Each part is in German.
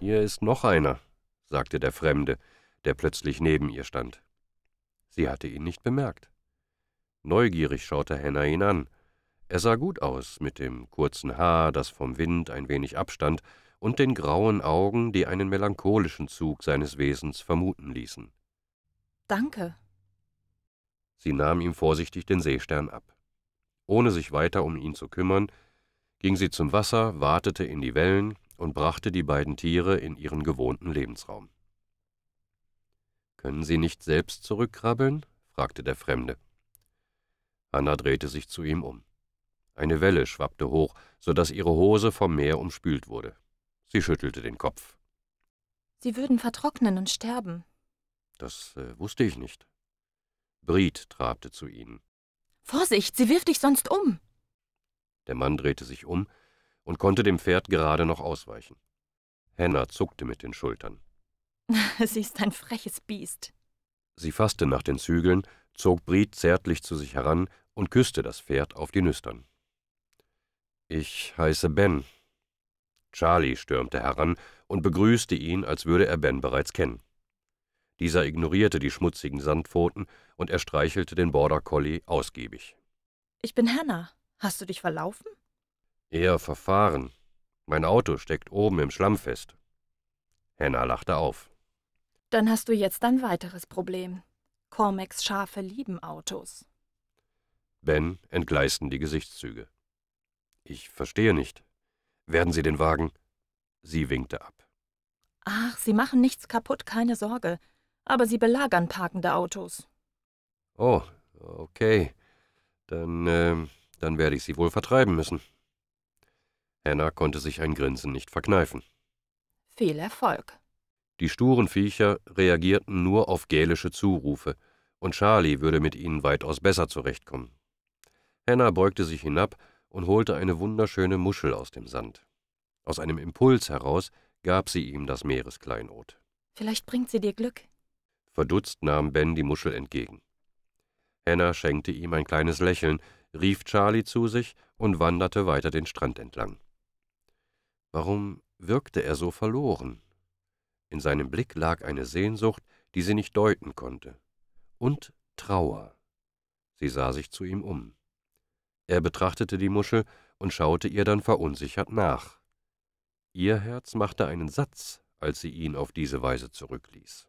»Hier ist noch einer«, sagte der Fremde, der plötzlich neben ihr stand. Sie hatte ihn nicht bemerkt. Neugierig schaute Henna ihn an. Er sah gut aus, mit dem kurzen Haar, das vom Wind ein wenig abstand, und den grauen Augen, die einen melancholischen Zug seines Wesens vermuten ließen. »Danke.« Sie nahm ihm vorsichtig den Seestern ab. Ohne sich weiter um ihn zu kümmern, ging sie zum Wasser, watete in die Wellen und brachte die beiden Tiere in ihren gewohnten Lebensraum. »Können Sie nicht selbst zurückkrabbeln?« fragte der Fremde. Hanna drehte sich zu ihm um. Eine Welle schwappte hoch, so dass ihre Hose vom Meer umspült wurde. Sie schüttelte den Kopf. »Sie würden vertrocknen und sterben.« »Das wusste ich nicht.« Briet trabte zu ihnen. »Vorsicht, sie wirft dich sonst um!« Der Mann drehte sich um und konnte dem Pferd gerade noch ausweichen. Henna zuckte mit den Schultern. »Sie ist ein freches Biest.« Sie fasste nach den Zügeln, zog Briet zärtlich zu sich heran und küsste das Pferd auf die Nüstern. »Ich heiße Ben.« Charlie stürmte heran und begrüßte ihn, als würde er Ben bereits kennen. Dieser ignorierte die schmutzigen Sandpfoten und er streichelte den Border Collie ausgiebig. »Ich bin Hannah. Hast du dich verlaufen?« »Eher verfahren. Mein Auto steckt oben im Schlamm fest.« Henna lachte auf. »Dann hast du jetzt ein weiteres Problem. Cormacs Schafe lieben Autos.« Ben entgleisten die Gesichtszüge. »Ich verstehe nicht. Werden Sie den Wagen?« Sie winkte ab. »Ach, sie machen nichts kaputt, keine Sorge. Aber sie belagern parkende Autos.« »Oh, okay. Dann werde ich Sie wohl vertreiben müssen.« Henna konnte sich ein Grinsen nicht verkneifen. »Viel Erfolg.« Die sturen Viecher reagierten nur auf gälische Zurufe, und Charlie würde mit ihnen weitaus besser zurechtkommen. Henna beugte sich hinab und holte eine wunderschöne Muschel aus dem Sand. Aus einem Impuls heraus gab sie ihm das Meereskleinod. »Vielleicht bringt sie dir Glück.« Verdutzt nahm Ben die Muschel entgegen. Henna schenkte ihm ein kleines Lächeln, rief Charlie zu sich und wanderte weiter den Strand entlang. Warum wirkte er so verloren? In seinem Blick lag eine Sehnsucht, die sie nicht deuten konnte, und Trauer. Sie sah sich zu ihm um. Er betrachtete die Muschel und schaute ihr dann verunsichert nach. Ihr Herz machte einen Satz, als sie ihn auf diese Weise zurückließ.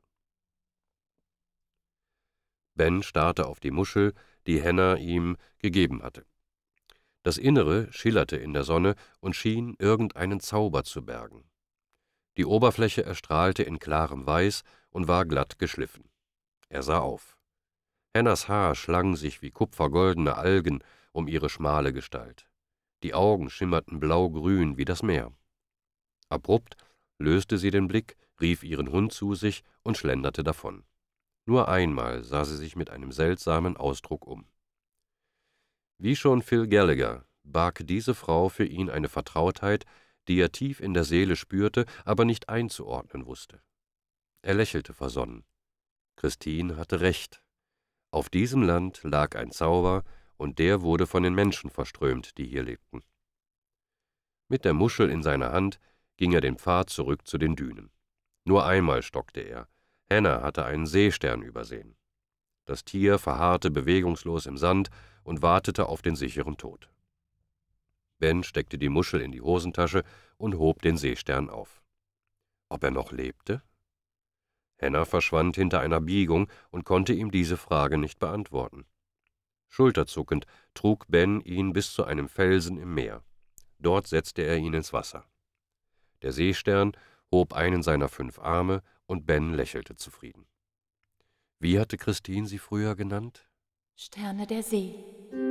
Ben starrte auf die Muschel, die Henna ihm gegeben hatte. Das Innere schillerte in der Sonne und schien irgendeinen Zauber zu bergen. Die Oberfläche erstrahlte in klarem Weiß und war glatt geschliffen. Er sah auf. Hennas Haar schlang sich wie kupfergoldene Algen um ihre schmale Gestalt. Die Augen schimmerten blaugrün wie das Meer. Abrupt löste sie den Blick, rief ihren Hund zu sich und schlenderte davon. Nur einmal sah sie sich mit einem seltsamen Ausdruck um. Wie schon Phil Gallagher barg diese Frau für ihn eine Vertrautheit, die er tief in der Seele spürte, aber nicht einzuordnen wusste. Er lächelte versonnen. Christine hatte recht. Auf diesem Land lag ein Zauber, und der wurde von den Menschen verströmt, die hier lebten. Mit der Muschel in seiner Hand ging er den Pfad zurück zu den Dünen. Nur einmal stockte er. Henna hatte einen Seestern übersehen. Das Tier verharrte bewegungslos im Sand und wartete auf den sicheren Tod. Ben steckte die Muschel in die Hosentasche und hob den Seestern auf. Ob er noch lebte? Henna verschwand hinter einer Biegung und konnte ihm diese Frage nicht beantworten. Schulterzuckend trug Ben ihn bis zu einem Felsen im Meer. Dort setzte er ihn ins Wasser. Der Seestern hob einen seiner 5 Arme und Ben lächelte zufrieden. Wie hatte Christine sie früher genannt? »Sterne der See.«